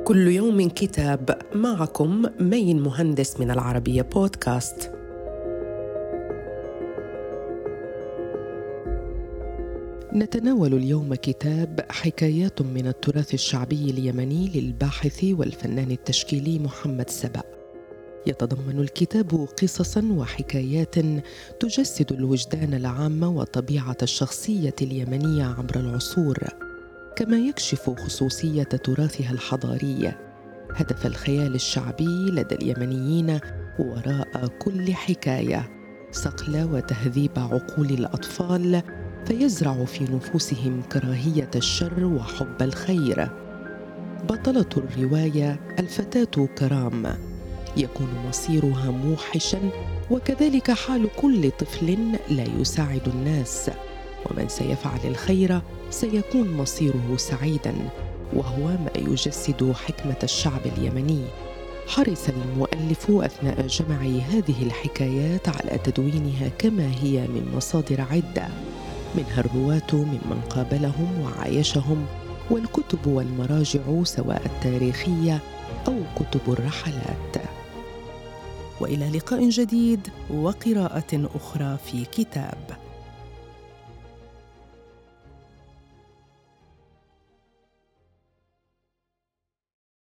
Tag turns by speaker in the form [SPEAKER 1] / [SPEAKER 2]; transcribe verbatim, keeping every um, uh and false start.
[SPEAKER 1] كل يوم كتاب. معكم مين مهندس من العربية بودكاست. نتناول اليوم كتاب حكايات من التراث الشعبي اليمني للباحث والفنان التشكيلي محمد سبأ. يتضمن الكتاب قصصاً وحكايات تجسد الوجدان العام وطبيعة الشخصية اليمنية عبر العصور، كما يكشف خصوصية تراثها الحضاري، هدف الخيال الشعبي لدى اليمنيين وراء كل حكاية، صقل وتهذيب عقول الأطفال، فيزرع في نفوسهم كراهية الشر وحب الخير. بطلة الرواية الفتاة كرام، يكون مصيرها موحشاً، وكذلك حال كل طفل لا يساعد الناس، ومن سيفعل الخير سيكون مصيره سعيداً، وهو ما يجسد حكمة الشعب اليمني. حرص المؤلف أثناء جمع هذه الحكايات على تدوينها كما هي من مصادر عدة، منها الرواة ممن قابلهم وعايشهم، والكتب والمراجع سواء التاريخية أو كتب الرحلات. وإلى لقاء جديد وقراءة أخرى في كتاب.